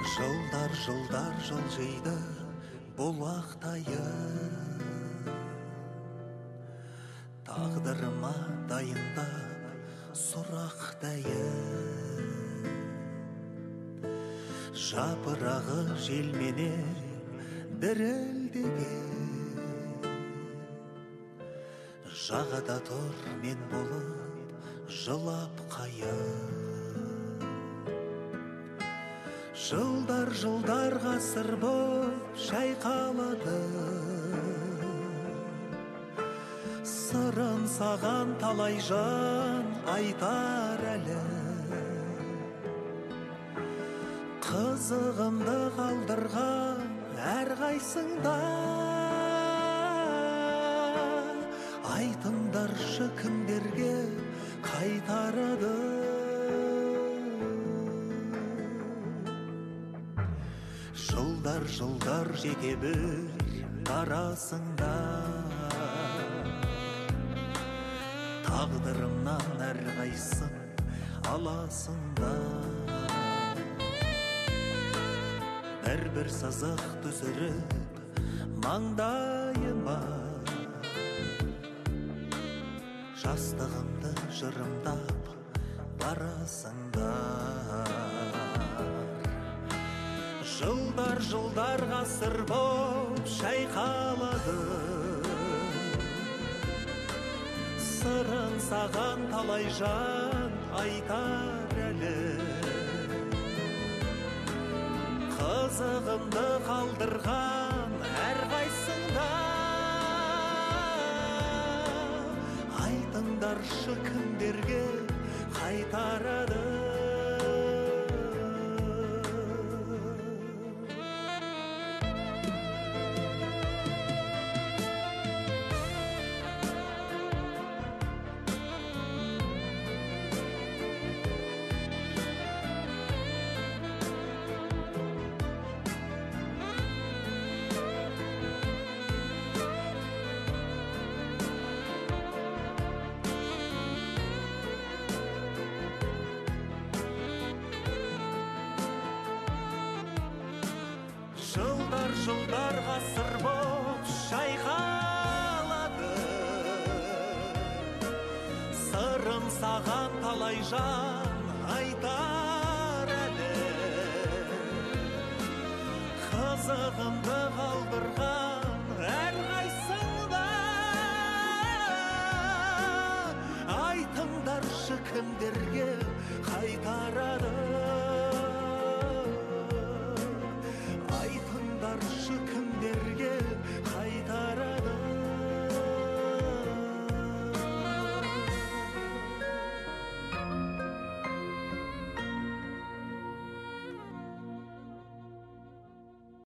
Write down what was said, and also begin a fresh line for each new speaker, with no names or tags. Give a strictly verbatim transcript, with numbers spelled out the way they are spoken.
Жылдар жылдар жылжиды бұлақтайы, тағдырыма дайындап сұрақтайы. Жапырағы желменен дірілдеген, жағада тұр мен болып жылап қайыр. Жылдар жылдар ғасыр боп шайқалады, сырын саған талай жан айтар әлі. Қызығымды қалдырған әрқайсыңда, айтыңдаршы кімдерге қайтарады. Жылдар жылдар жеке бір арасында, тағдырымнан әрқайсың аласында. Бір-бір сызық түсіріп маңдайыма, жастығымды жырымдап барасыңдар. Жылдар жылдар ғасыр боп шайқалады, сырын саған талай жан айтар әлі. Қызығымды қалдырған әрқайсыңда, айтыңдаршы кімдерге қайтарады. Жылдар жылдар ғасыр боп шайқалады, сырым саған талай жан айтар әлі. Қызығымды қалдырған